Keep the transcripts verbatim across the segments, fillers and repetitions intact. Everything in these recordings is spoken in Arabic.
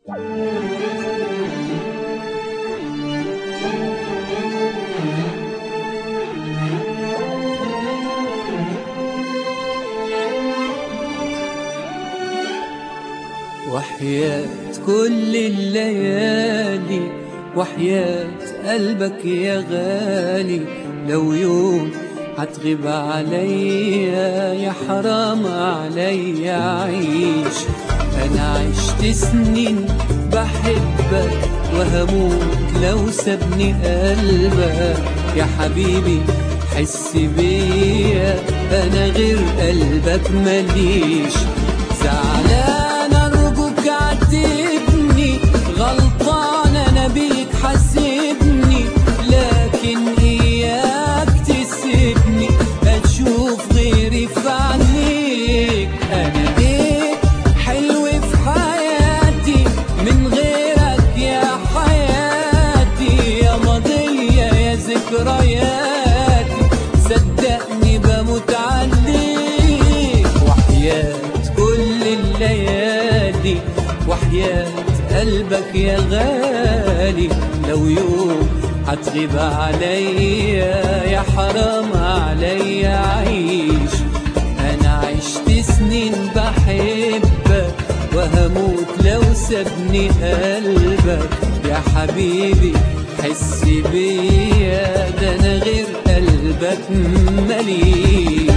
وحياة كل الليالي وحياة قلبك يا غالي، لو يوم هتغيب عليا يا حرام عليا عيش. أنا عشت سنين بحبك وهموت لو سابني قلبك يا حبيبي، حس بيا أنا غير قلبك ماليش. زعلان أرجوك عاتبني، غلطان أنا بيك حاسبني، لكن إياك تسيبني أشوف غيري في عينيك. أنا إيه حلو في حياتي من غيرك يا حياتي، يا ماضية يا ذكرياتي صدقني بموت عليك. وحياة كل الليالي وحياة قلبك يا غالي، لو يوم هتغيب عليا يا حرام عليا عيش. أنا عشت سنين بحبك وهموت لو سابني قلبك يا حبيبي، حس بيا ده أنا غير قلبك ماليش.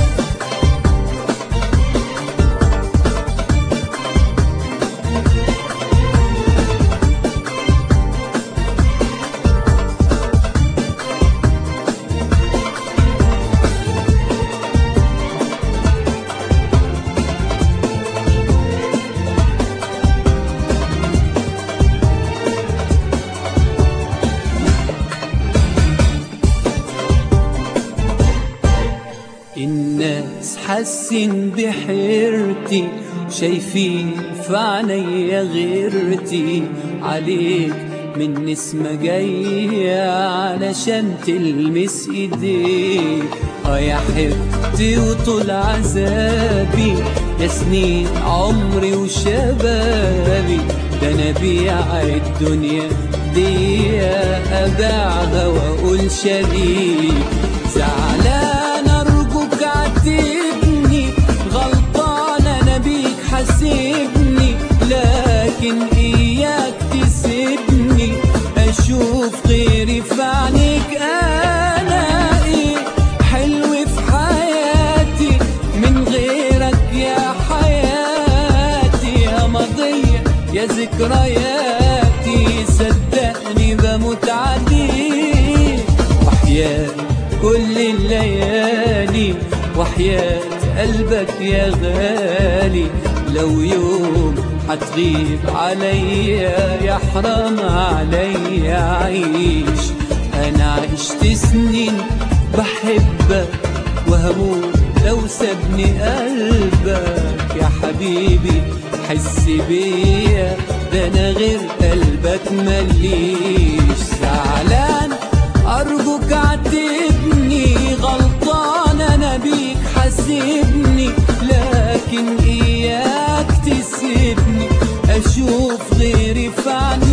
الناس حاسين بحيرتي، شايفين في عينيا غيرتي، عليك من نسمة جاية علشان تلمس ايديك. اه يا حبتي وطول عذابي يا سنين عمري وشبابي، ده انا بيع الدنيا دي ابيعها واقول شريك. زعلان ارجوك عاتبني، غلطان انا بيك حاسبني، لكن اياك تسيبني اشوف غيري في عينيك. انا ايه حلو في حياتي من غيرك يا حياتي، يا ماضية يا ذكرياتي صدقني بموت عليك. وحياة كل الليالي وحياة قلبك يا غالي، لو يوم هتغيب عليا يا حرام عليا عيش. أنا عشت سنين بحبك وهموت لو سابني قلبك يا حبيبي، حس بيا ده أنا غير قلبك ماليش. زعلان أرجوك عاتبني، غلطان أنا بيك حاسبني، لكن إياك تسيبني أشوف غيري في عينيك.